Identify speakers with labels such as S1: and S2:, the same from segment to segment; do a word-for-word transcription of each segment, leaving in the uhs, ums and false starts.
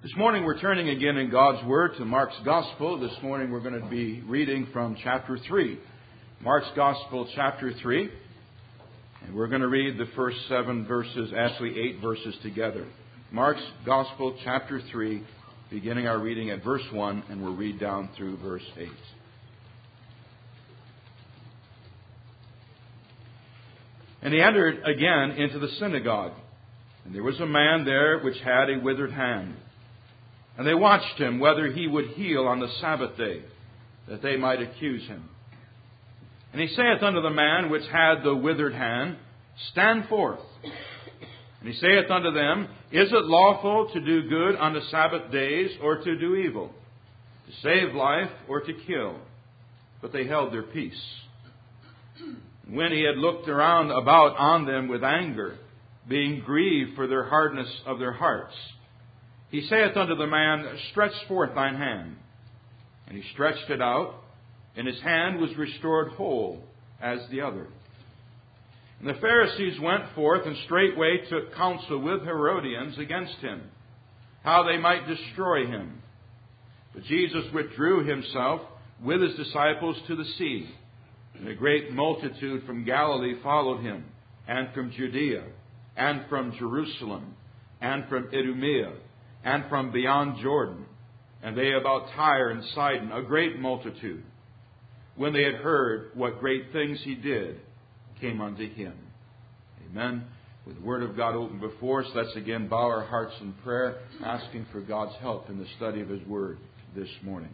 S1: This morning we're turning again in God's Word to Mark's Gospel. This morning we're going to be reading from chapter three. Mark's Gospel, chapter three. And we're going to read the first seven verses, actually eight verses together. Mark's Gospel, chapter three, beginning our reading at verse one, and we'll read down through verse eight. And he entered again into the synagogue, and there was a man there which had a withered hand. And they watched him whether he would heal on the Sabbath day, that they might accuse him. And he saith unto the man which had the withered hand, Stand forth. And he saith unto them, Is it lawful to do good on the Sabbath days, or to do evil, to save life, or to kill? But they held their peace. And when he had looked around about on them with anger, being grieved for their hardness of their hearts, he saith unto the man, Stretch forth thine hand. And he stretched it out, and his hand was restored whole as the other. And the Pharisees went forth and straightway took counsel with Herodians against him, how they might destroy him. But Jesus withdrew himself with his disciples to the sea. And a great multitude from Galilee followed him, and from Judea, and from Jerusalem, and from Idumea, and from beyond Jordan, and they about Tyre and Sidon, a great multitude, when they had heard what great things he did, came unto him. Amen. With the Word of God open before us, let's again bow our hearts in prayer, asking for God's help in the study of His Word this morning.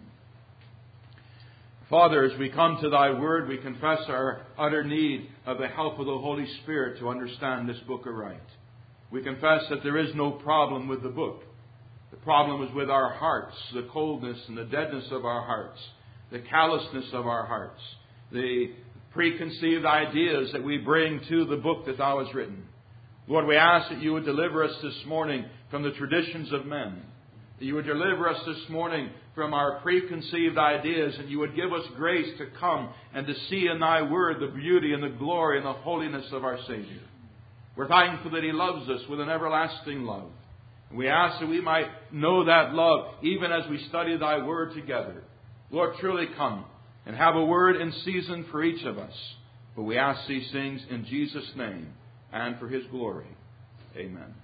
S1: Father, as we come to Thy Word, we confess our utter need of the help of the Holy Spirit to understand this book aright. We confess that there is no problem with the book. The problem is with our hearts, the coldness and the deadness of our hearts, the callousness of our hearts, the preconceived ideas that we bring to the book that Thou hast written. Lord, we ask that You would deliver us this morning from the traditions of men, that You would deliver us this morning from our preconceived ideas, and You would give us grace to come and to see in Thy Word the beauty and the glory and the holiness of our Savior. We're thankful that He loves us with an everlasting love. We ask that we might know that love even as we study Thy Word together. Lord, truly come and have a word in season for each of us. But we ask these things in Jesus' name and for His glory. Amen.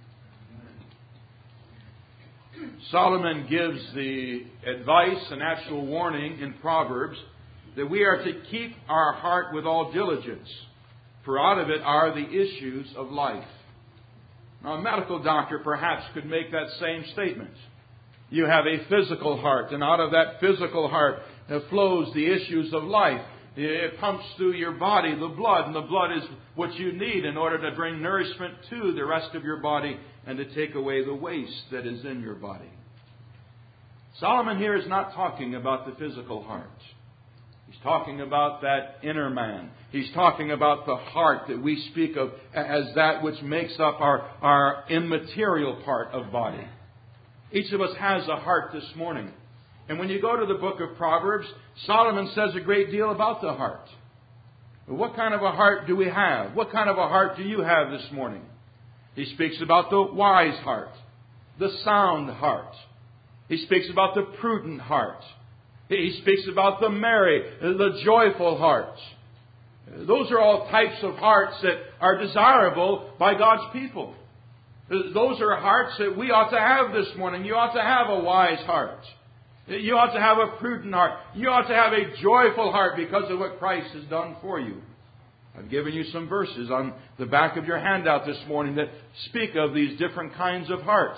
S1: Solomon gives the advice and actual warning in Proverbs that we are to keep our heart with all diligence, for out of it are the issues of life. Now, a medical doctor perhaps could make that same statement. You have a physical heart, and out of that physical heart flows the issues of life. It pumps through your body the blood, and the blood is what you need in order to bring nourishment to the rest of your body and to take away the waste that is in your body. Solomon here is not talking about the physical heart. He's talking about that inner man. He's talking about the heart that we speak of as that which makes up our, our immaterial part of body. Each of us has a heart this morning. And when you go to the book of Proverbs, Solomon says a great deal about the heart. What kind of a heart do we have? What kind of a heart do you have this morning? He speaks about the wise heart, the sound heart. He speaks about the prudent heart. He speaks about the merry, the joyful heart. Those are all types of hearts that are desirable by God's people. Those are hearts that we ought to have this morning. You ought to have a wise heart. You ought to have a prudent heart. You ought to have a joyful heart because of what Christ has done for you. I've given you some verses on the back of your handout this morning that speak of these different kinds of hearts.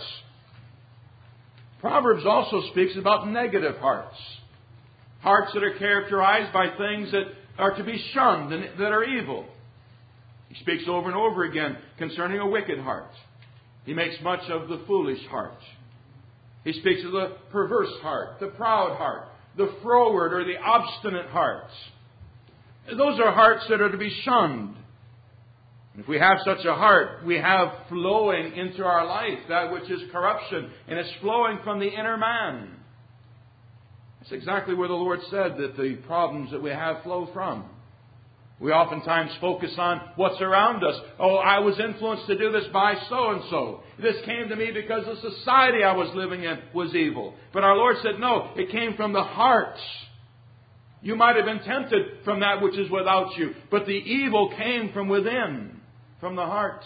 S1: Proverbs also speaks about negative hearts. Hearts that are characterized by things that are to be shunned and that are evil. He speaks over and over again concerning a wicked heart. He makes much of the foolish heart. He speaks of the perverse heart, the proud heart, the froward or the obstinate hearts. Those are hearts that are to be shunned. And if we have such a heart, we have flowing into our life that which is corruption, and it's flowing from the inner man. That's exactly where the Lord said that the problems that we have flow from. We oftentimes focus on what's around us. Oh, I was influenced to do this by so-and-so. This came to me because the society I was living in was evil. But our Lord said, no, it came from the heart. You might have been tempted from that which is without you, but the evil came from within, from the heart.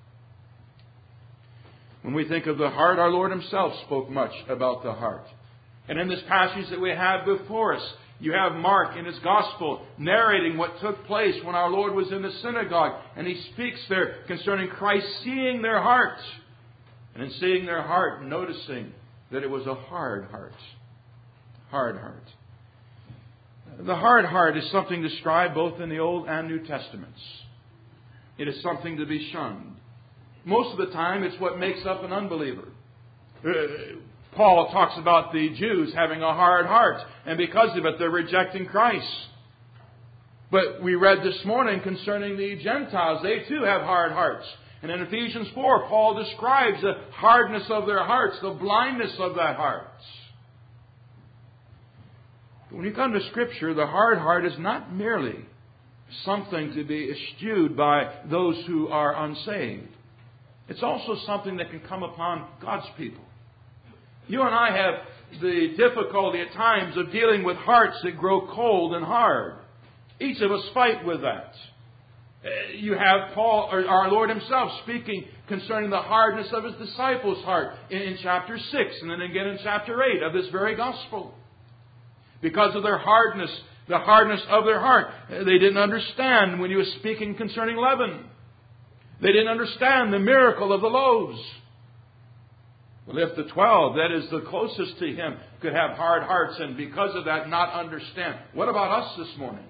S1: When we think of the heart, our Lord Himself spoke much about the heart. And in this passage that we have before us, you have Mark in his Gospel narrating what took place when our Lord was in the synagogue. And he speaks there concerning Christ seeing their heart. And in seeing their heart, noticing that it was a hard heart. Hard heart. The hard heart is something described both in the Old and New Testaments. It is something to be shunned. Most of the time, it's what makes up an unbeliever. Uh, Paul talks about the Jews having a hard heart, and because of it, they're rejecting Christ. But we read this morning concerning the Gentiles. They too have hard hearts. And in Ephesians four, Paul describes the hardness of their hearts, the blindness of that heart. When you come to Scripture, the hard heart is not merely something to be eschewed by those who are unsaved. It's also something that can come upon God's people. You and I have the difficulty at times of dealing with hearts that grow cold and hard. Each of us fight with that. You have Paul, or our Lord Himself, speaking concerning the hardness of His disciples' heart in, in chapter six and then again in chapter eight of this very Gospel. Because of their hardness, the hardness of their heart, they didn't understand when He was speaking concerning leaven. They didn't understand the miracle of the loaves. Well, if the twelve, that is the closest to Him, could have hard hearts and because of that not understand, what about us this morning?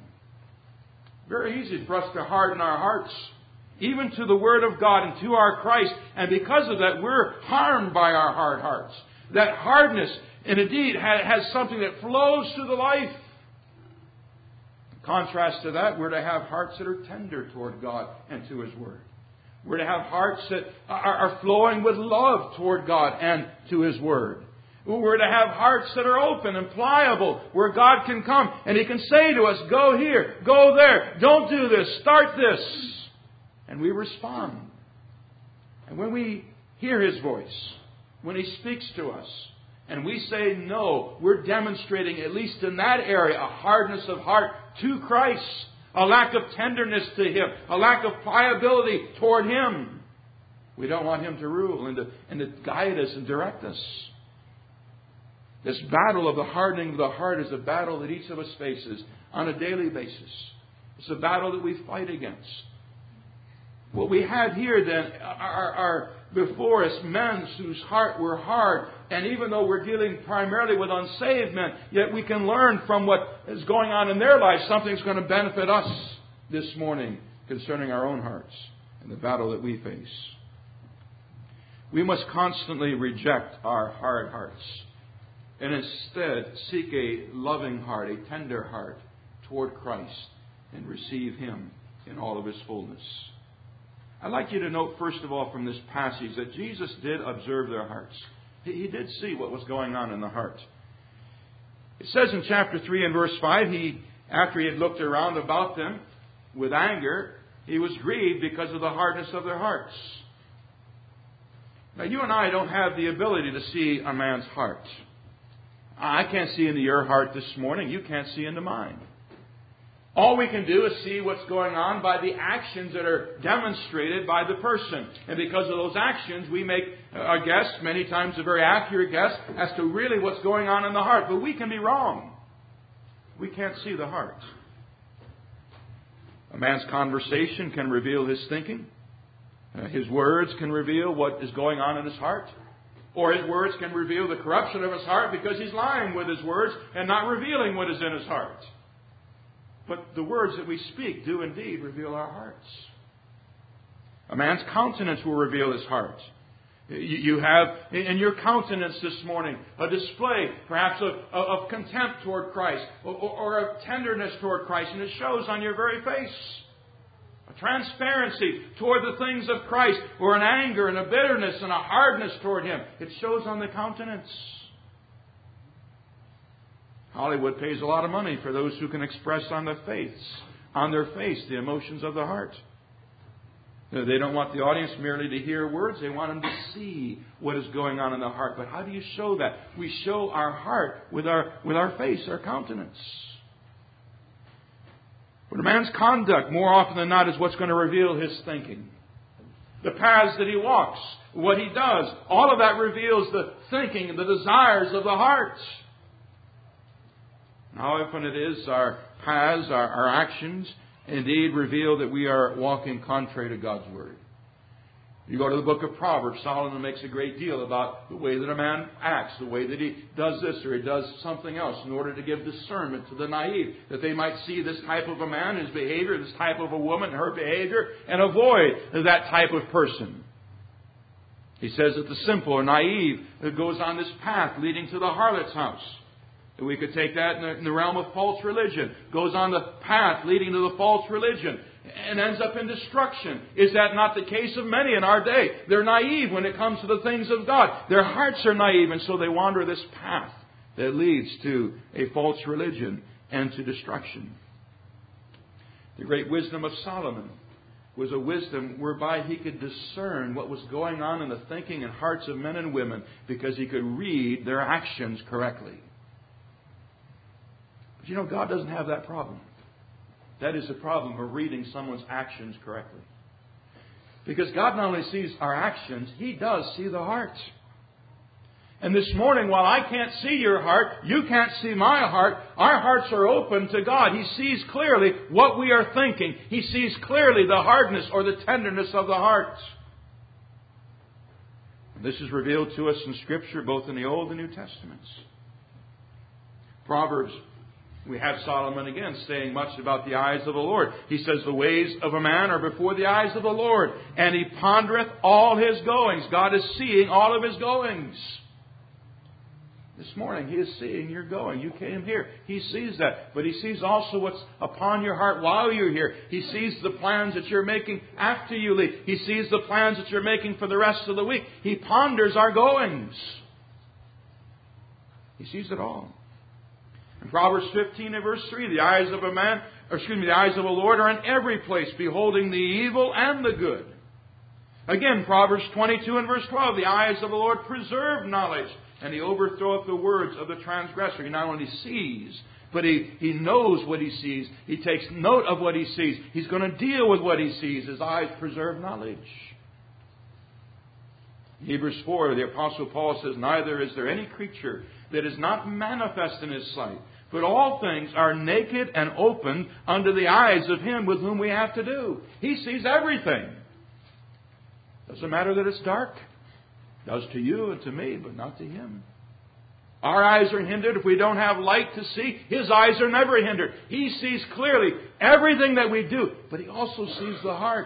S1: Very easy for us to harden our hearts, even to the Word of God and to our Christ. And because of that, we're harmed by our hard hearts. That hardness, and indeed, has something that flows through the life. In contrast to that, we're to have hearts that are tender toward God and to His Word. We're to have hearts that are flowing with love toward God and to His Word. We're to have hearts that are open and pliable, where God can come and He can say to us, go here, go there, don't do this, start this. And we respond. And when we hear His voice, when He speaks to us, and we say no, we're demonstrating, at least in that area, a hardness of heart to Christ. A lack of tenderness to Him. A lack of pliability toward Him. We don't want Him to rule and to, and to guide us and direct us. This battle of the hardening of the heart is a battle that each of us faces on a daily basis. It's a battle that we fight against. What we have here then are, are before us men whose heart were hard. And even though we're dealing primarily with unsaved men, yet we can learn from what is going on in their lives. Something's going to benefit us this morning concerning our own hearts and the battle that we face. We must constantly reject our hard hearts and instead seek a loving heart, a tender heart toward Christ and receive Him in all of His fullness. I'd like you to note, first of all, from this passage that Jesus did observe their hearts. He did see what was going on in the heart. It says in chapter three and verse five, he, after he had looked around about them with anger, he was grieved because of the hardness of their hearts. Now, you and I don't have the ability to see a man's heart. I can't see into your heart this morning. You can't see into mine. All we can do is see what's going on by the actions that are demonstrated by the person. And because of those actions, we make a guess, many times a very accurate guess, as to really what's going on in the heart. But we can be wrong. We can't see the heart. A man's conversation can reveal his thinking. Uh, his words can reveal what is going on in his heart. Or his words can reveal the corruption of his heart because he's lying with his words and not revealing what is in his heart. But the words that we speak do indeed reveal our hearts. A man's countenance will reveal his heart. You have in your countenance this morning a display perhaps of, of contempt toward Christ or, or of tenderness toward Christ, and it shows on your very face. A transparency toward the things of Christ, or an anger and a bitterness and a hardness toward Him. It shows on the countenance. Hollywood pays a lot of money for those who can express on the face on their face the emotions of the heart. They don't want the audience merely to hear words. They want them to see what is going on in the heart. But how do you show that? We show our heart with our, with our face, our countenance. But a man's conduct, more often than not, is what's going to reveal his thinking. The paths that he walks, what he does, all of that reveals the thinking and the desires of the heart. How often it is our paths, our, our actions, indeed reveal that we are walking contrary to God's Word. You go to the book of Proverbs, Solomon makes a great deal about the way that a man acts, the way that he does this or he does something else in order to give discernment to the naive, that they might see this type of a man, his behavior, this type of a woman, her behavior, and avoid that type of person. He says that the simple or naive goes on this path leading to the harlot's house. We could take that in the, in the realm of false religion. Goes on the path leading to the false religion and ends up in destruction. Is that not the case of many in our day? They're naive when it comes to the things of God. Their hearts are naive, and so they wander this path that leads to a false religion and to destruction. The great wisdom of Solomon was a wisdom whereby he could discern what was going on in the thinking and hearts of men and women because he could read their actions correctly. But you know, God doesn't have that problem. That is the problem of reading someone's actions correctly. Because God not only sees our actions, He does see the heart. And this morning, while I can't see your heart, you can't see my heart, our hearts are open to God. He sees clearly what we are thinking. He sees clearly the hardness or the tenderness of the heart. This is revealed to us in Scripture, both in the Old and New Testaments. Proverbs, we have Solomon again saying much about the eyes of the Lord. He says, the ways of a man are before the eyes of the Lord, and He pondereth all his goings. God is seeing all of His goings. This morning, He is seeing your going. You came here. He sees that. But He sees also what's upon your heart while you're here. He sees the plans that you're making after you leave. He sees the plans that you're making for the rest of the week. He ponders our goings. He sees it all. In Proverbs fifteen and verse three, the eyes of a man, or excuse me, the eyes of a Lord are in every place, beholding the evil and the good. Again, Proverbs twenty-two and verse twelve, the eyes of the Lord preserve knowledge, and He overthroweth the words of the transgressor. He not only sees, but he, he knows what he sees. He takes note of what he sees. He's going to deal with what he sees. His eyes preserve knowledge. In Hebrews four, the Apostle Paul says, neither is there any creature that is not manifest in His sight, but all things are naked and open under the eyes of Him with whom we have to do. He sees everything. Doesn't matter that it's dark. It does to you and to me, but not to Him. Our eyes are hindered if we don't have light to see. His eyes are never hindered. He sees clearly everything that we do, but He also sees the heart.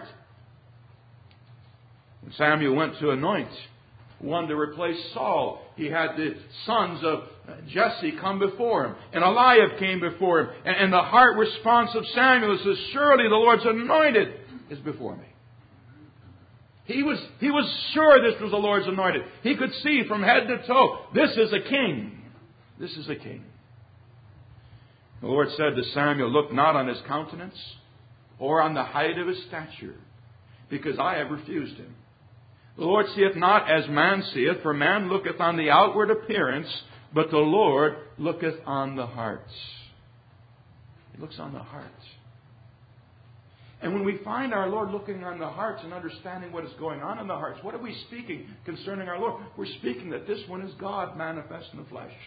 S1: When Samuel went to anoint one to replace Saul, he had the sons of Jesse come before him, and Eliab came before him, and, and the heart response of Samuel says, surely the Lord's anointed is before me. He was, he was sure this was the Lord's anointed. He could see from head to toe, this is a king. This is a king. The Lord said to Samuel, look not on his countenance or on the height of his stature, because I have refused him. The Lord seeth not as man seeth, for man looketh on the outward appearance, but the Lord looketh on the hearts. He looks on the hearts. And when we find our Lord looking on the hearts and understanding what is going on in the hearts, what are we speaking concerning our Lord? We're speaking that this one is God manifest in the flesh.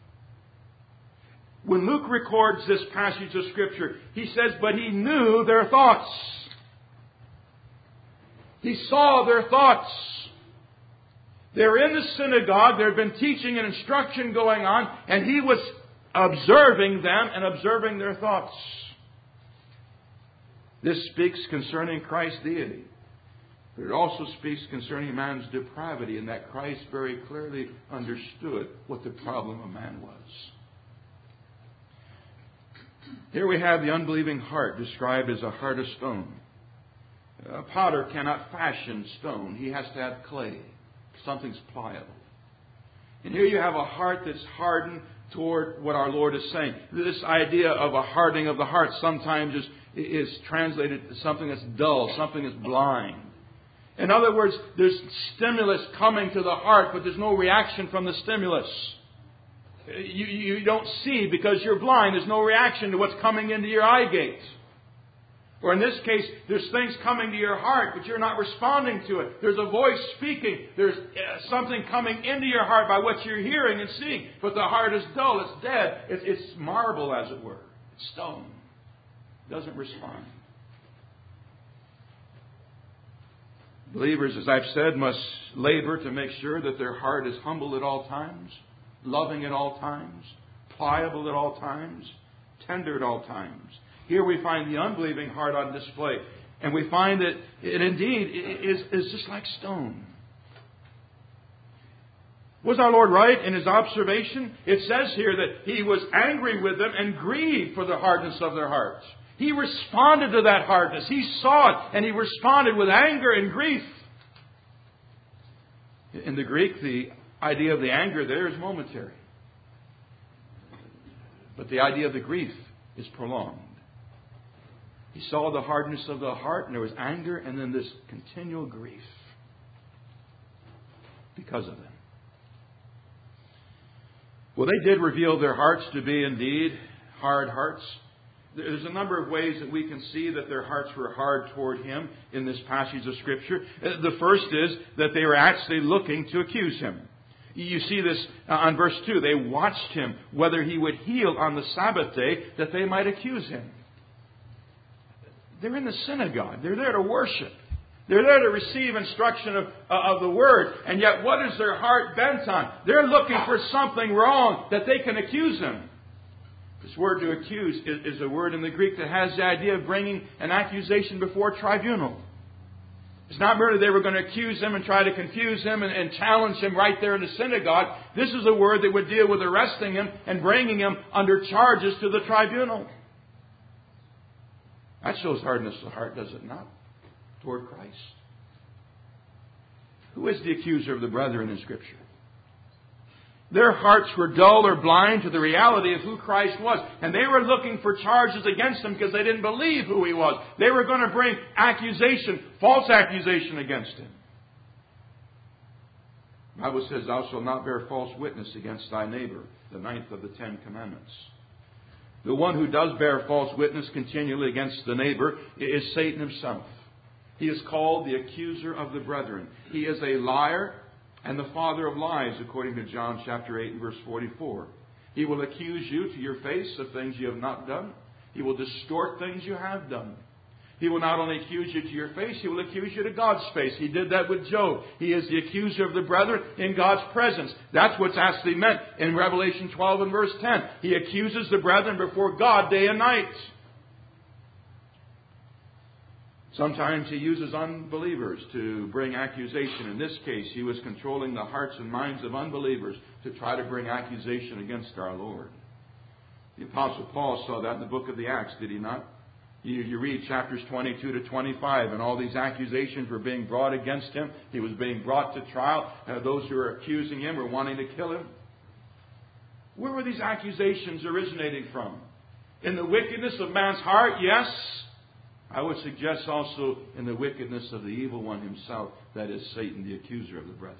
S1: When Luke records this passage of Scripture, he says, but He knew their thoughts. He saw their thoughts. They were in the synagogue. There had been teaching and instruction going on, and He was observing them and observing their thoughts. This speaks concerning Christ's deity, but it also speaks concerning man's depravity, in that Christ very clearly understood what the problem of man was. Here we have the unbelieving heart described as a heart of stone. A potter cannot fashion stone. He has to have clay. Something's pliable. And here you have a heart that's hardened toward what our Lord is saying. This idea of a hardening of the heart sometimes is, is translated as something that's dull, something that's blind. In other words, there's stimulus coming to the heart, but there's no reaction from the stimulus. You, you don't see because you're blind. There's no reaction to what's coming into your eye gate. Or in this case, there's things coming to your heart, but you're not responding to it. There's a voice speaking. There's something coming into your heart by what you're hearing and seeing. But the heart is dull. It's dead. It's, it's marble, as it were. It's stone. It doesn't respond. Believers, as I've said, must labor to make sure that their heart is humble at all times, loving at all times, pliable at all times, tender at all times. Here we find the unbelieving heart on display. And we find that it indeed is, is just like stone. Was our Lord right in His observation? It says here that He was angry with them and grieved for the hardness of their hearts. He responded to that hardness. He saw it and He responded with anger and grief. In the Greek, the idea of the anger there is momentary. But the idea of the grief is prolonged. He saw the hardness of the heart, and there was anger, and then this continual grief because of them. Well, they did reveal their hearts to be indeed hard hearts. There's a number of ways that we can see that their hearts were hard toward Him in this passage of Scripture. The first is that they were actually looking to accuse Him. You see this on verse two. They watched Him whether He would heal on the Sabbath day that they might accuse Him. They're in the synagogue. They're there to worship. They're there to receive instruction of, uh, of the Word. And yet what is their heart bent on? They're looking for something wrong that they can accuse Him. This word to accuse is, is a word in the Greek that has the idea of bringing an accusation before a tribunal. It's not merely they were going to accuse Him and try to confuse Him and, and challenge Him right there in the synagogue. This is a word that would deal with arresting Him and bringing Him under charges to the tribunal. That shows hardness of heart, does it not? Toward Christ. Who is the accuser of the brethren in Scripture? Their hearts were dull or blind to the reality of who Christ was. And they were looking for charges against Him because they didn't believe who He was. They were going to bring accusation, false accusation against Him. The Bible says, "Thou shalt not bear false witness against thy neighbor," the ninth of the Ten Commandments. The one who does bear false witness continually against the neighbor is Satan himself. He is called the accuser of the brethren. He is a liar and the father of lies, according to John chapter eight and verse forty-four. He will accuse you to your face of things you have not done. He will distort things you have done. He will not only accuse you to your face, He will accuse you to God's face. He did that with Job. He is the accuser of the brethren in God's presence. That's what's actually meant in Revelation twelve and verse ten. He accuses the brethren before God day and night. Sometimes He uses unbelievers to bring accusation. In this case, He was controlling the hearts and minds of unbelievers to try to bring accusation against our Lord. The Apostle Paul saw that in the book of the Acts, did he not? You, you read chapters twenty-two to twenty-five, and all these accusations were being brought against him. He was being brought to trial. Uh, those who were accusing him were wanting to kill him. Where were these accusations originating from? In the wickedness of man's heart, yes. I would suggest also in the wickedness of the evil one himself, that is Satan, the accuser of the brethren.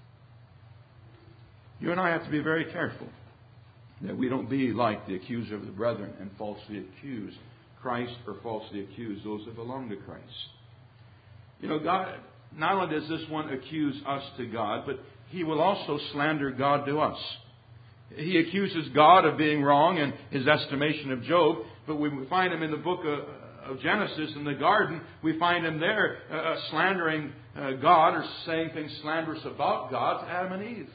S1: You and I have to be very careful that we don't be like the accuser of the brethren and falsely accuse Christ or falsely accuse those that belong to Christ. You know, God, not only does this one accuse us to God, but he will also slander God to us. He accuses God of being wrong in his estimation of Job, but we find him in the book of, of Genesis in the garden. We find him there uh, slandering uh, God or saying things slanderous about God to Adam and Eve.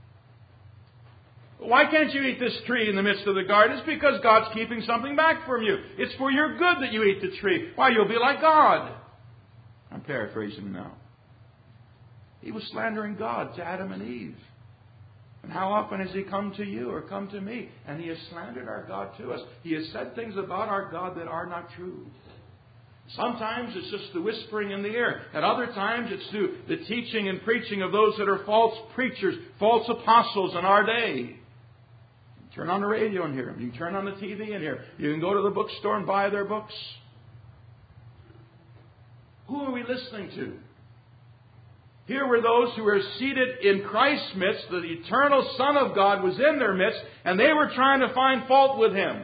S1: Why can't you eat this tree in the midst of the garden? It's because God's keeping something back from you. It's for your good that you eat the tree. Why, you'll be like God. I'm paraphrasing now. He was slandering God to Adam and Eve. And how often has he come to you or come to me? And he has slandered our God to us. He has said things about our God that are not true. Sometimes it's just the whispering in the air. At other times it's through the teaching and preaching of those that are false preachers, false apostles in our day. Turn on the radio and hear them. You can turn on the T V and hear them. You can go to the bookstore and buy their books. Who are we listening to? Here were those who were seated in Christ's midst. The eternal Son of God was in their midst, and they were trying to find fault with Him.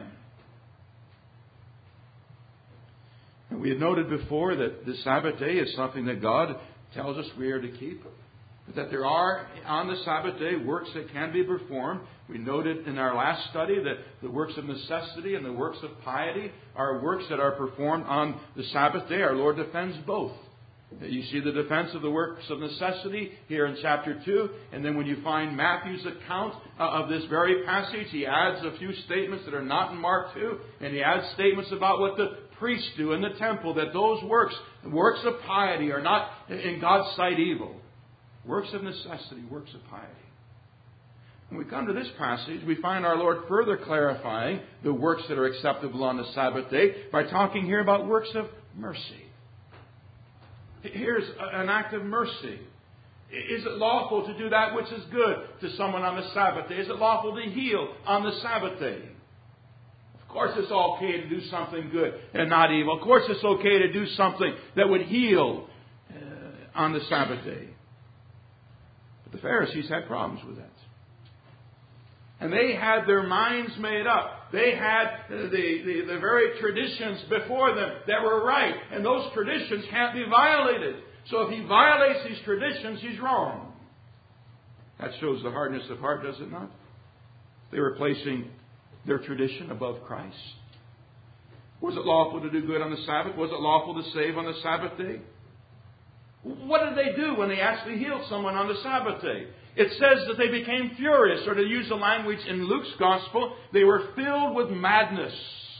S1: And we had noted before that the Sabbath day is something that God tells us we are to keep. That there are, on the Sabbath day, works that can be performed. We noted in our last study that the works of necessity and the works of piety are works that are performed on the Sabbath day. Our Lord defends both. You see the defense of the works of necessity here in chapter two. And then when you find Matthew's account of this very passage, he adds a few statements that are not in Mark two. And he adds statements about what the priests do in the temple, that those works, works of piety, are not in God's sight evil. Works of necessity, works of piety. When we come to this passage, we find our Lord further clarifying the works that are acceptable on the Sabbath day by talking here about works of mercy. Here's an act of mercy. Is it lawful to do that which is good to someone on the Sabbath day? Is it lawful to heal on the Sabbath day? Of course it's okay to do something good and not evil. Of course it's okay to do something that would heal uh, on the Sabbath day. But the Pharisees had problems with that. And they had their minds made up. They had the, the, the very traditions before them that were right. And those traditions can't be violated. So if he violates these traditions, he's wrong. That shows the hardness of heart, does it not? They were placing their tradition above Christ. Was it lawful to do good on the Sabbath? Was it lawful to save on the Sabbath day? What did they do when they actually healed someone on the Sabbath day? It says that they became furious, or to use the language in Luke's Gospel, they were filled with madness.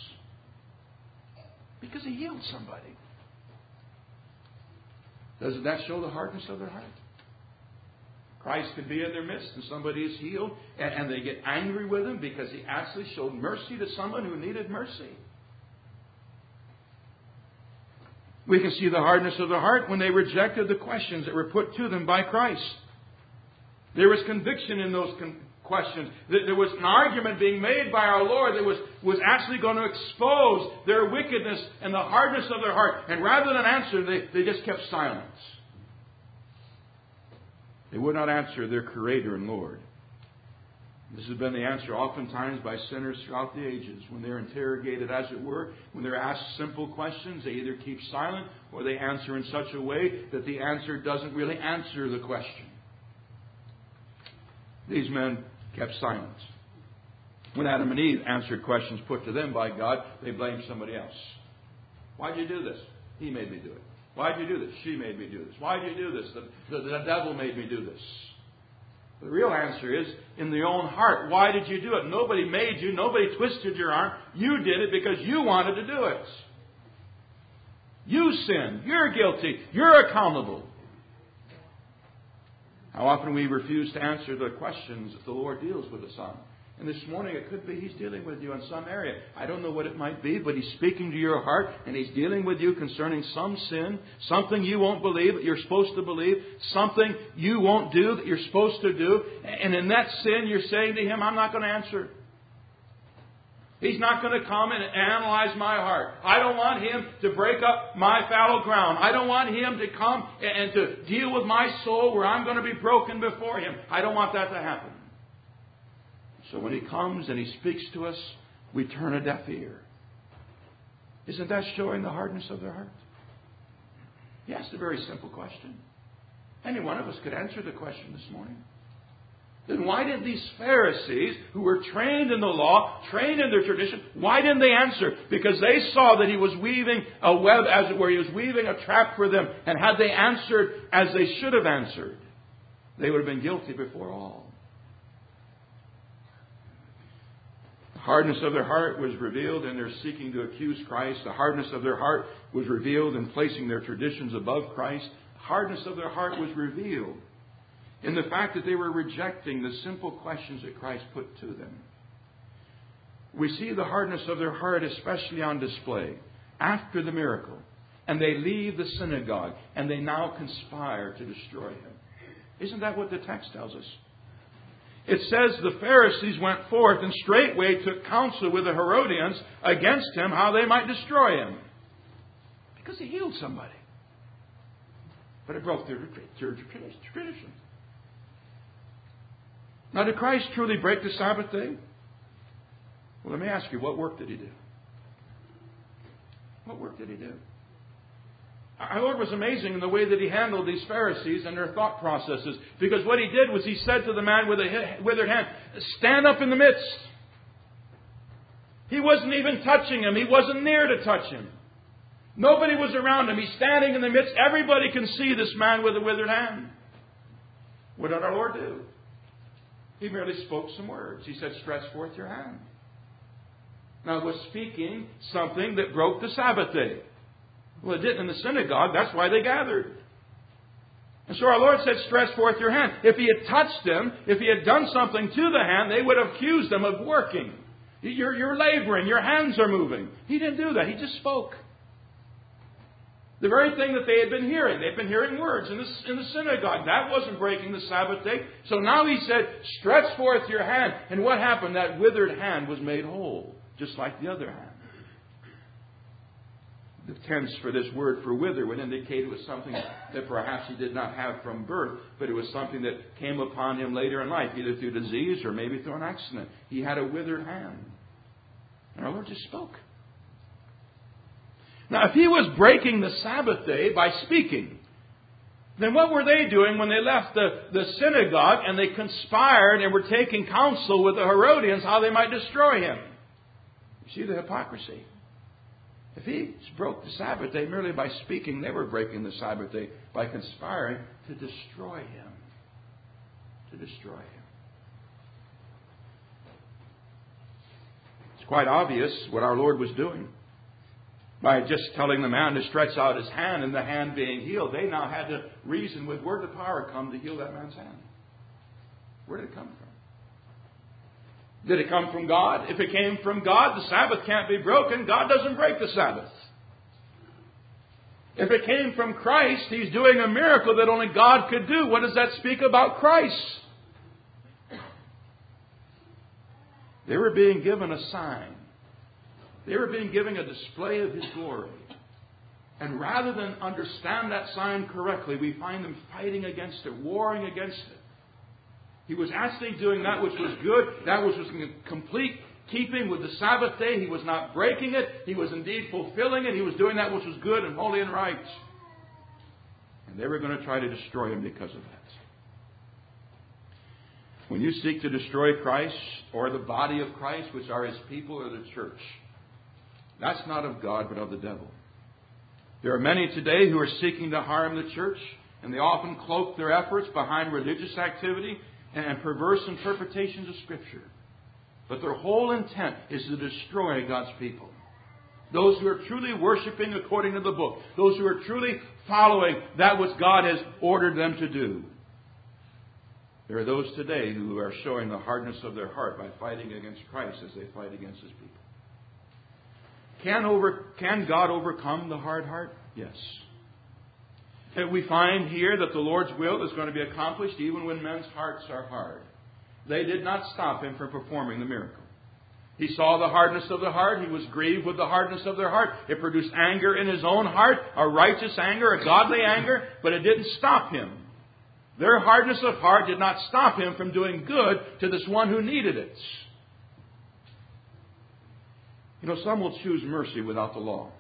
S1: Because he healed somebody. Doesn't that show the hardness of their heart? Christ could be in their midst and somebody is healed, and, and they get angry with him because he actually showed mercy to someone who needed mercy. We can see the hardness of the heart when they rejected the questions that were put to them by Christ. There was conviction in those con- questions. There was an argument being made by our Lord that was, was actually going to expose their wickedness and the hardness of their heart. And rather than answer, they, they just kept silence. They would not answer their Creator and Lord. This has been the answer oftentimes by sinners throughout the ages. When they're interrogated, as it were, when they're asked simple questions, they either keep silent or they answer in such a way that the answer doesn't really answer the question. These men kept silent. When Adam and Eve answered questions put to them by God, they blamed somebody else. Why'd you do this? He made me do it. Why'd you do this? She made me do this. Why'd you do this? The, the, the devil made me do this. The real answer is in the own heart. Why did you do it? Nobody made you. Nobody twisted your arm. You did it because you wanted to do it. You sinned. You're guilty. You're accountable. How often we refuse to answer the questions that the Lord deals with us on. And this morning it could be He's dealing with you in some area. I don't know what it might be, but He's speaking to your heart and He's dealing with you concerning some sin, something you won't believe that you're supposed to believe, something you won't do that you're supposed to do. And in that sin you're saying to Him, I'm not going to answer. He's not going to come and analyze my heart. I don't want Him to break up my fallow ground. I don't want Him to come and to deal with my soul where I'm going to be broken before Him. I don't want that to happen. So when He comes and He speaks to us, we turn a deaf ear. Isn't that showing the hardness of their heart? He asked a very simple question. Any one of us could answer the question this morning. Then why did these Pharisees, who were trained in the law, trained in their tradition, why didn't they answer? Because they saw that He was weaving a web, as it were. He was weaving a trap for them. And had they answered as they should have answered, they would have been guilty before all. The hardness of their heart was revealed in their seeking to accuse Christ. The hardness of their heart was revealed in placing their traditions above Christ. The hardness of their heart was revealed in the fact that they were rejecting the simple questions that Christ put to them. We see the hardness of their heart especially on display after the miracle. And they leave the synagogue and they now conspire to destroy Him. Isn't that what the text tells us? It says the Pharisees went forth and straightway took counsel with the Herodians against Him, how they might destroy Him. Because He healed somebody. But it broke their tradition. Now, did Christ truly break the Sabbath day? Well, let me ask you, what work did He do? What work did He do? Our Lord was amazing in the way that He handled these Pharisees and their thought processes. Because what He did was He said to the man with a withered hand, stand up in the midst. He wasn't even touching him. He wasn't near to touch him. Nobody was around him. He's standing in the midst. Everybody can see this man with a withered hand. What did our Lord do? He merely spoke some words. He said, stretch forth your hand. Now, it was speaking something that broke the Sabbath day. Well, it didn't in the synagogue. That's why they gathered. And so our Lord said, stretch forth your hand. If He had touched them, if He had done something to the hand, they would have accused them of working. You're, you're laboring. Your hands are moving. He didn't do that. He just spoke. The very thing that they had been hearing. They'd been hearing words in the, in the synagogue. That wasn't breaking the Sabbath day. So now He said, stretch forth your hand. And what happened? That withered hand was made whole, just like the other hand. The tense for this word for wither would indicate it was something that perhaps he did not have from birth, but it was something that came upon him later in life, either through disease or maybe through an accident. He had a withered hand. And our Lord just spoke. Now, if He was breaking the Sabbath day by speaking, then what were they doing when they left the, the synagogue and they conspired and were taking counsel with the Herodians how they might destroy Him? You see the hypocrisy. If He broke the Sabbath day merely by speaking, they were breaking the Sabbath day by conspiring to destroy Him. To destroy Him. It's quite obvious what our Lord was doing. By just telling the man to stretch out his hand and the hand being healed, they now had to reason with where did the power come to heal that man's hand? Where did it come from? Did it come from God? If it came from God, the Sabbath can't be broken. God doesn't break the Sabbath. If it came from Christ, He's doing a miracle that only God could do. What does that speak about Christ? They were being given a sign. They were being given a display of His glory. And rather than understand that sign correctly, we find them fighting against it, warring against it. He was actually doing that which was good, that which was in complete keeping with the Sabbath day. He was not breaking it. He was indeed fulfilling it. He was doing that which was good and holy and right. And they were going to try to destroy Him because of that. When you seek to destroy Christ or the body of Christ, which are His people or the church, that's not of God but of the devil. There are many today who are seeking to harm the church, and they often cloak their efforts behind religious activity and perverse interpretations of Scripture. But their whole intent is to destroy God's people. Those who are truly worshiping according to the book. Those who are truly following that which God has ordered them to do. There are those today who are showing the hardness of their heart by fighting against Christ as they fight against His people. Can, over, can God overcome the hard heart? Yes. We find here that the Lord's will is going to be accomplished even when men's hearts are hard. They did not stop Him from performing the miracle. He saw the hardness of the heart. He was grieved with the hardness of their heart. It produced anger in His own heart, a righteous anger, a godly anger, but it didn't stop Him. Their hardness of heart did not stop Him from doing good to this one who needed it. You know, some will choose mercy without the law.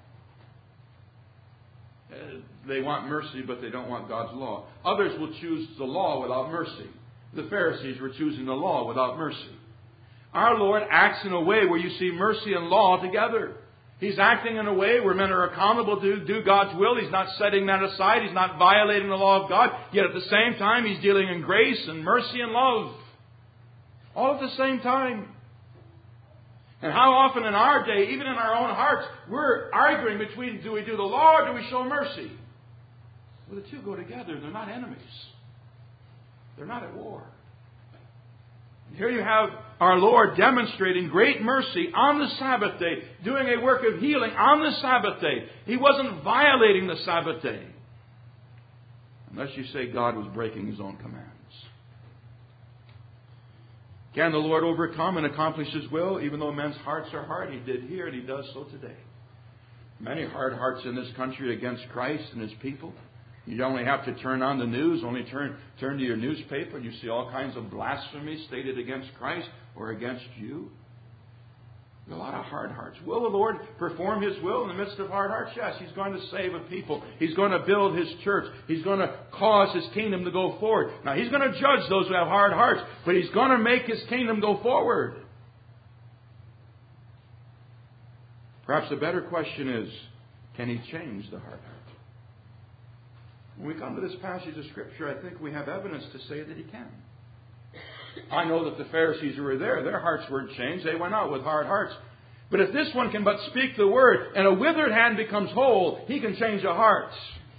S1: They want mercy, but they don't want God's law. Others will choose the law without mercy. The Pharisees were choosing the law without mercy. Our Lord acts in a way where you see mercy and law together. He's acting in a way where men are accountable to do God's will. He's not setting that aside. He's not violating the law of God. Yet at the same time, He's dealing in grace and mercy and love. All at the same time. And how often in our day, even in our own hearts, we're arguing between do we do the law or do we show mercy? Well, the two go together. They're not enemies. They're not at war. And here you have our Lord demonstrating great mercy on the Sabbath day, doing a work of healing on the Sabbath day. He wasn't violating the Sabbath day. Unless you say God was breaking His own commands. Can the Lord overcome and accomplish His will, even though men's hearts are hard? He did here and He does so today. Many hard hearts in this country against Christ and His people. You only have to turn on the news, only turn, turn to your newspaper, and you see all kinds of blasphemy stated against Christ or against you. A lot of hard hearts. Will the Lord perform His will in the midst of hard hearts? Yes, He's going to save a people. He's going to build His church. He's going to cause His kingdom to go forward. Now, He's going to judge those who have hard hearts, but He's going to make His kingdom go forward. Perhaps a better question is, can He change the hard heart? When we come to this passage of Scripture, I think we have evidence to say that He can. I know that the Pharisees who were there, their hearts weren't changed. They went out with hard hearts. But if this one can but speak the word and a withered hand becomes whole, He can change the hearts.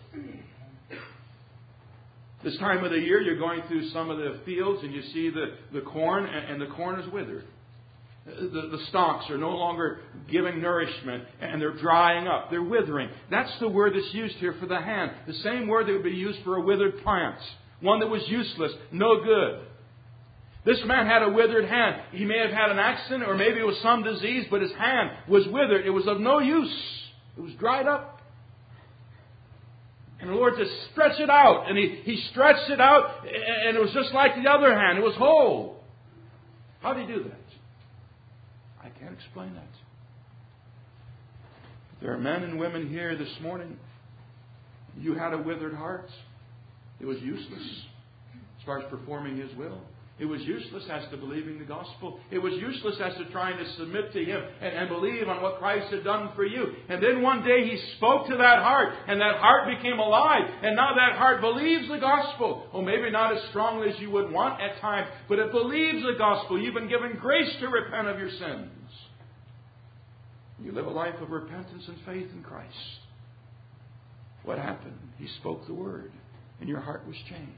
S1: This time of the year, you're going through some of the fields and you see the, the corn, and the corn is withered. The, the stalks are no longer giving nourishment, and they're drying up. They're withering. That's the word that's used here for the hand. The same word that would be used for a withered plant. One that was useless, no good. This man had a withered hand. He may have had an accident, or maybe it was some disease, but his hand was withered. It was of no use. It was dried up. And the Lord just stretched it out. And he, he stretched it out, and it was just like the other hand. It was whole. How did He do that? I can't explain that. There are men and women here this morning. You had a withered heart. It was useless as far as performing His will. It was useless as to believing the gospel. It was useless as to trying to submit to Him and, and believe on what Christ had done for you. And then one day He spoke to that heart, and that heart became alive. And now that heart believes the gospel. Oh, maybe not as strongly as you would want at times, but it believes the gospel. You've been given grace to repent of your sins. You live a life of repentance and faith in Christ. What happened? He spoke the word, and your heart was changed.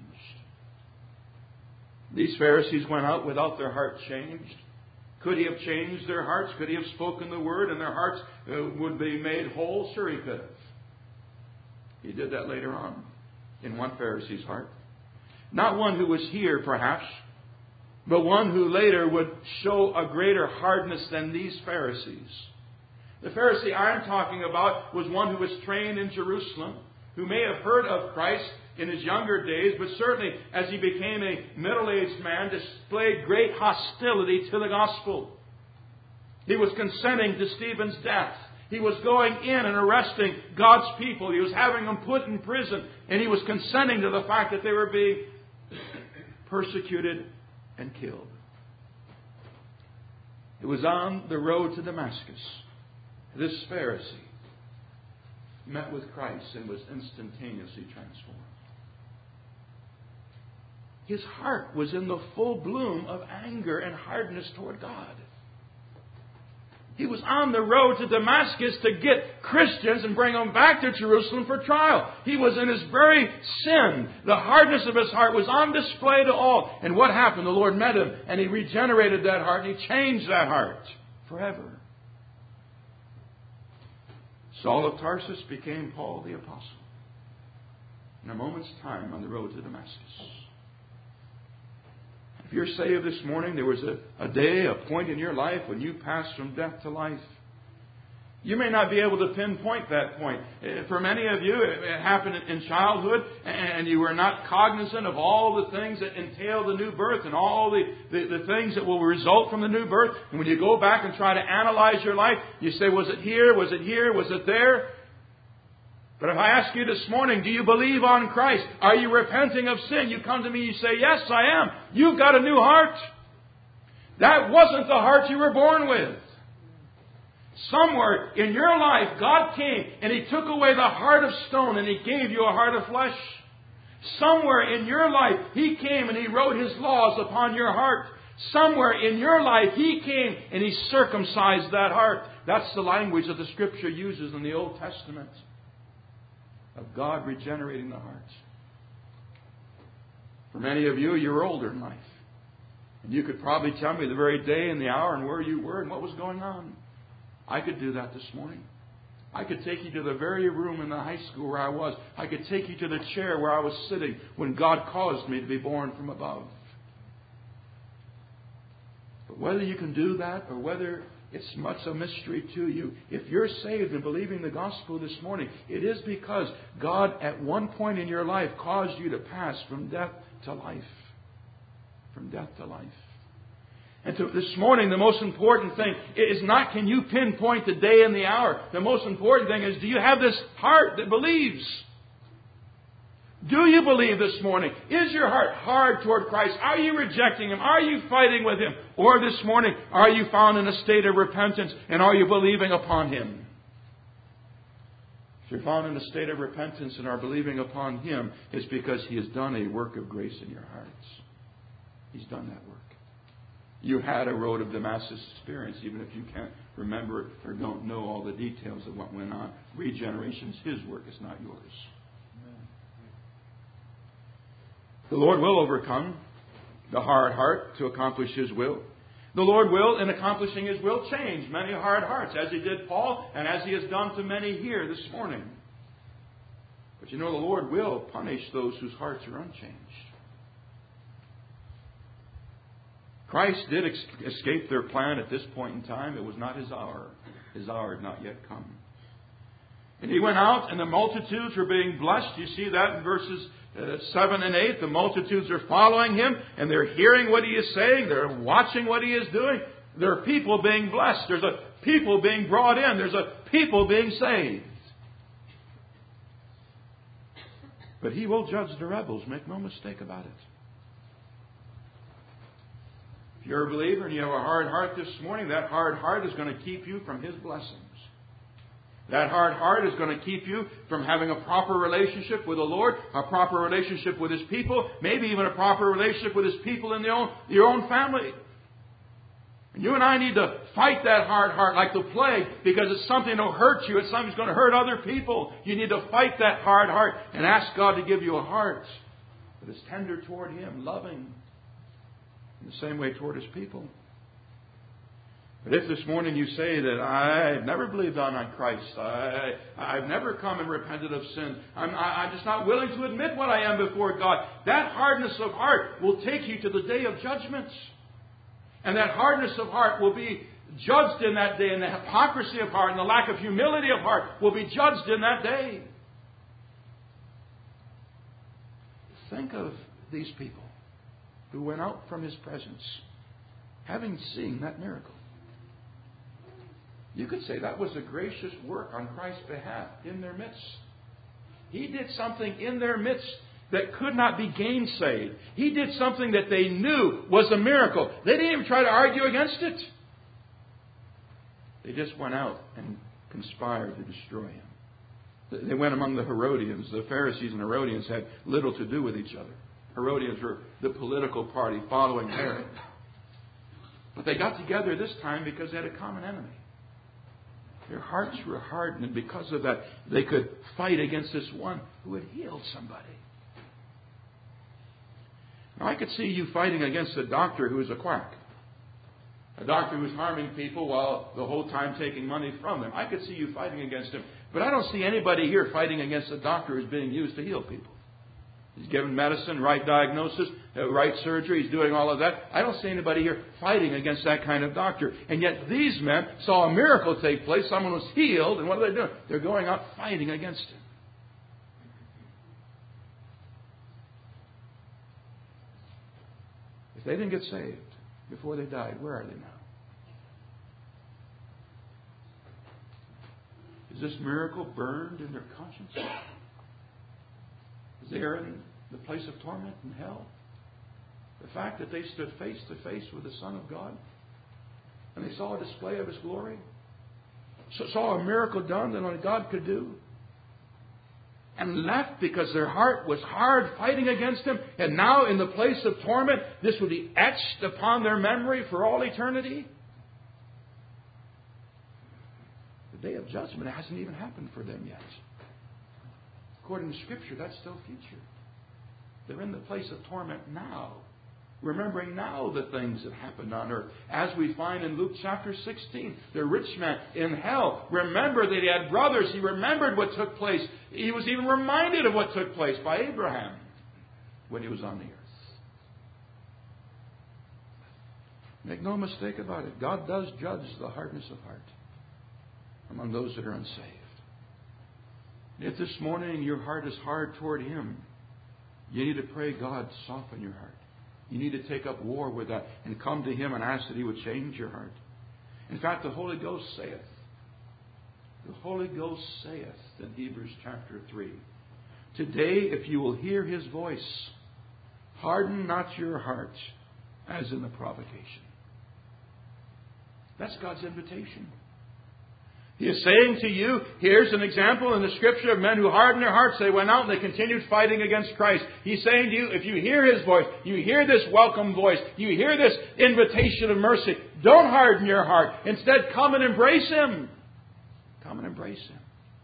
S1: These Pharisees went out without their heart changed. Could He have changed their hearts? Could He have spoken the word and their hearts uh, would be made whole? Sure, He could have. He did that later on in one Pharisee's heart. Not one who was here, perhaps, but one who later would show a greater hardness than these Pharisees. The Pharisee I'm talking about was one who was trained in Jerusalem, who may have heard of Christ in his younger days, but certainly as he became a middle-aged man, displayed great hostility to the gospel. He was consenting to Stephen's death. He was going in and arresting God's people. He was having them put in prison, and he was consenting to the fact that they were being persecuted and killed. It was on the road to Damascus. This Pharisee met with Christ and was instantaneously transformed. His heart was in the full bloom of anger and hardness toward God. He was on the road to Damascus to get Christians and bring them back to Jerusalem for trial. He was in his very sin. The hardness of his heart was on display to all. And what happened? The Lord met him, and He regenerated that heart, and He changed that heart forever. Saul of Tarsus became Paul the Apostle in a moment's time on the road to Damascus. If you're saved this morning, there was a, a day, a point in your life when you passed from death to life. You may not be able to pinpoint that point. For many of you, it happened in childhood, and you were not cognizant of all the things that entail the new birth and all the, the, the things that will result from the new birth. And when you go back and try to analyze your life, you say, was it here? Was it here? Was it there? But if I ask you this morning, do you believe on Christ? Are you repenting of sin? You come to me, you say, yes, I am. You've got a new heart. That wasn't the heart you were born with. Somewhere in your life, God came and He took away the heart of stone and He gave you a heart of flesh. Somewhere in your life, He came and He wrote His laws upon your heart. Somewhere in your life, He came and He circumcised that heart. That's the language that the Scripture uses in the Old Testament of God regenerating the hearts. For many of you, you're older in life. And you could probably tell me the very day and the hour and where you were and what was going on. I could do that this morning. I could take you to the very room in the high school where I was. I could take you to the chair where I was sitting when God caused me to be born from above. But whether you can do that or whether it's much a mystery to you. If you're saved and believing the gospel this morning, it is because God at one point in your life caused you to pass from death to life. From death to life. And to, this morning, the most important thing is not can you pinpoint the day and the hour. The most important thing is, do you have this heart that believes? Do you believe this morning? Is your heart hard toward Christ? Are you rejecting Him? Are you fighting with Him? Or this morning, are you found in a state of repentance and are you believing upon Him? If you're found in a state of repentance and are believing upon Him, it's because He has done a work of grace in your hearts. He's done that work. You had a road of Damascus experience, even if you can't remember or don't know all the details of what went on. Regeneration's His work, it's not yours. The Lord will overcome the hard heart to accomplish His will. The Lord will, in accomplishing His will, change many hard hearts, as He did Paul and as He has done to many here this morning. But you know, the Lord will punish those whose hearts are unchanged. Christ did escape their plan at this point in time. It was not His hour. His hour had not yet come. And He went out and the multitudes were being blessed. You see that in verses uh, seven and eight. The multitudes are following Him and they're hearing what He is saying. They're watching what He is doing. There are people being blessed. There's a people being brought in. There's a people being saved. But He will judge the rebels. Make no mistake about it. If you're a believer and you have a hard heart this morning, that hard heart is going to keep you from His blessings. That hard heart is going to keep you from having a proper relationship with the Lord, a proper relationship with His people, maybe even a proper relationship with His people in their own, your own family. And you and I need to fight that hard heart like the plague, because it's something that will hurt you. It's something that's going to hurt other people. You need to fight that hard heart and ask God to give you a heart that is tender toward Him, loving in the same way toward His people. But if this morning you say that I've never believed on, on Christ, I, I've never come and repented of sin, I'm, I, I'm just not willing to admit what I am before God, that hardness of heart will take you to the day of judgment. And that hardness of heart will be judged in that day, and the hypocrisy of heart and the lack of humility of heart will be judged in that day. Think of these people who went out from His presence, having seen that miracle. You could say that was a gracious work on Christ's behalf in their midst. He did something in their midst that could not be gainsaid. He did something that they knew was a miracle. They didn't even try to argue against it. They just went out and conspired to destroy Him. They went among the Herodians. The Pharisees and Herodians had little to do with each other. Herodians were the political party following Herod. But they got together this time because they had a common enemy. Their hearts were hardened, and because of that, they could fight against this one who had healed somebody. Now, I could see you fighting against a doctor who is a quack. A doctor who is harming people while the whole time taking money from them. I could see you fighting against him. But I don't see anybody here fighting against a doctor who's being used to heal people. He's given medicine, right diagnosis, right surgery. He's doing all of that. I don't see anybody here fighting against that kind of doctor. And yet these men saw a miracle take place. Someone was healed. And what are they doing? They're going out fighting against him. If they didn't get saved before they died, where are they now? Is this miracle burned in their conscience? Is they are in the place of torment in hell? The fact that they stood face to face with the Son of God and they saw a display of His glory, so saw a miracle done that only God could do, and left because their heart was hard fighting against Him, and now in the place of torment, this would be etched upon their memory for all eternity? The day of judgment hasn't even happened for them yet. According to Scripture, that's still future. They're in the place of torment now, remembering now the things that happened on earth. As we find in Luke chapter sixteen, the rich man in hell remembered that he had brothers. He remembered what took place. He was even reminded of what took place by Abraham when he was on the earth. Make no mistake about it. God does judge the hardness of heart among those that are unsaved. If this morning your heart is hard toward Him, you need to pray, God, soften your heart. You need to take up war with that and come to Him and ask that He would change your heart. In fact, the Holy Ghost saith, the Holy Ghost saith in Hebrews chapter three, today if you will hear His voice, harden not your heart as in the provocation. That's God's invitation. He is saying to you, here's an example in the Scripture of men who hardened their hearts. They went out and they continued fighting against Christ. He's saying to you, if you hear His voice, you hear this welcome voice, you hear this invitation of mercy, don't harden your heart. Instead, come and embrace Him. Come and embrace Him.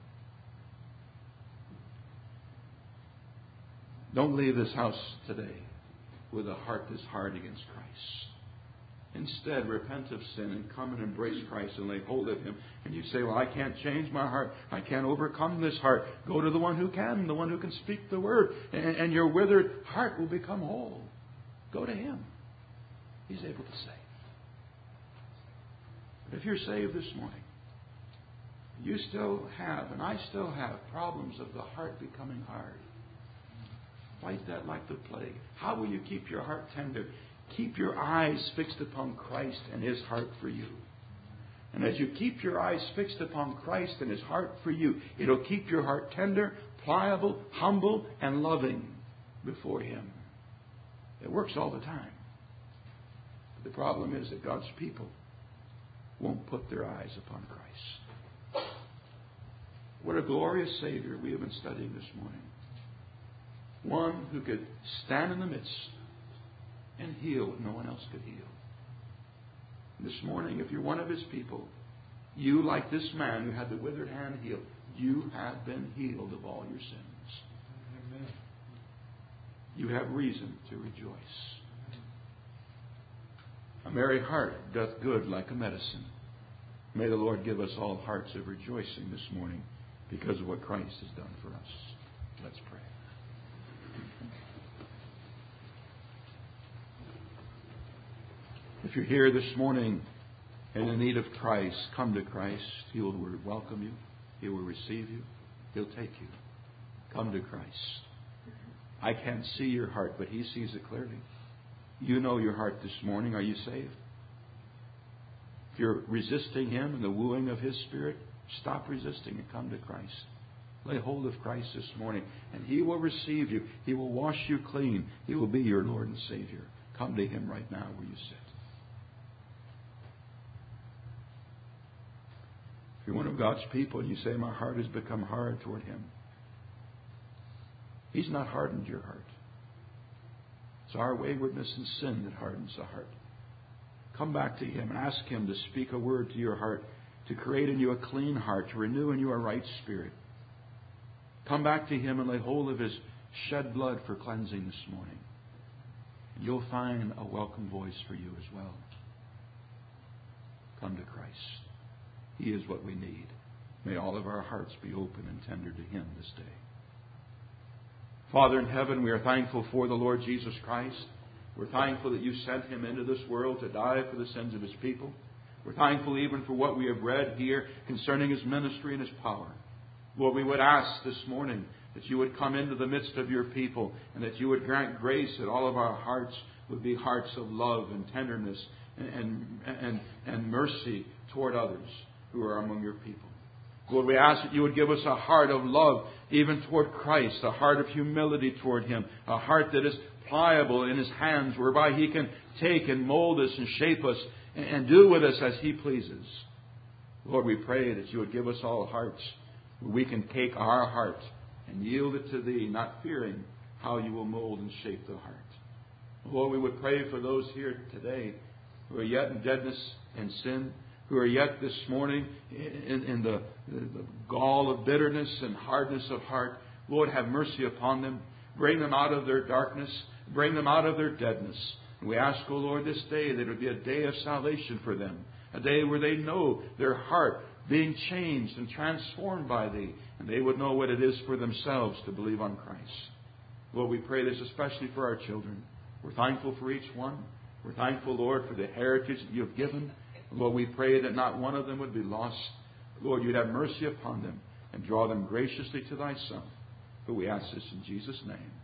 S1: Don't leave this house today with a heart that's hard against Christ. Instead, repent of sin and come and embrace Christ and lay hold of Him. And you say, well, I can't change my heart. I can't overcome this heart. Go to the one who can, the one who can speak the word. And, and your withered heart will become whole. Go to Him. He's able to save. But if you're saved this morning, you still have, and I still have, problems of the heart becoming hard. Fight that like the plague. How will you keep your heart tender? Keep your eyes fixed upon Christ and His heart for you. And as you keep your eyes fixed upon Christ and His heart for you, it'll keep your heart tender, pliable, humble, and loving before Him. It works all the time. But the problem is that God's people won't put their eyes upon Christ. What a glorious Savior we have been studying this morning. One who could stand in the midst and heal what no one else could heal. This morning, if you're one of His people, you, like this man who had the withered hand healed, you have been healed of all your sins. Amen. You have reason to rejoice. A merry heart doth good like a medicine. May the Lord give us all hearts of rejoicing this morning because of what Christ has done for us. Let's pray. If you're here this morning and in need of Christ, come to Christ. He will welcome you. He will receive you. He'll take you. Come to Christ. I can't see your heart, but He sees it clearly. You know your heart this morning. Are you saved? If you're resisting Him and the wooing of His Spirit, stop resisting and come to Christ. Lay hold of Christ this morning, and He will receive you. He will wash you clean. He will be your Lord and Savior. Come to Him right now where you sit. If you're one of God's people and you say, my heart has become hard toward Him, He's not hardened your heart. It's our waywardness and sin that hardens the heart. Come back to Him and ask Him to speak a word to your heart, to create in you a clean heart, to renew in you a right spirit. Come back to Him and lay hold of His shed blood for cleansing this morning. And you'll find a welcome voice for you as well. Come to Christ. He is what we need. May all of our hearts be open and tender to Him this day. Father in heaven, we are thankful for the Lord Jesus Christ. We're thankful that You sent Him into this world to die for the sins of His people. We're thankful even for what we have read here concerning His ministry and His power. Lord, we would ask this morning that You would come into the midst of Your people and that You would grant grace that all of our hearts would be hearts of love and tenderness and, and, and, and mercy toward others who are among Your people. Lord, we ask that You would give us a heart of love even toward Christ, a heart of humility toward Him, a heart that is pliable in His hands whereby He can take and mold us and shape us and, and do with us as He pleases. Lord, we pray that You would give us all hearts where we can take our heart and yield it to Thee, not fearing how You will mold and shape the heart. Lord, we would pray for those here today who are yet in deadness and sin, who are yet this morning in, in the, the, the gall of bitterness and hardness of heart. Lord, have mercy upon them. Bring them out of their darkness. Bring them out of their deadness. And we ask, O Lord, this day that it would be a day of salvation for them. A day where they know their heart being changed and transformed by Thee. And they would know what it is for themselves to believe on Christ. Lord, we pray this especially for our children. We're thankful for each one. We're thankful, Lord, for the heritage that you have given. Lord, we pray that not one of them would be lost. Lord, you'd have mercy upon them and draw them graciously to thy Son. For we ask this in Jesus' name.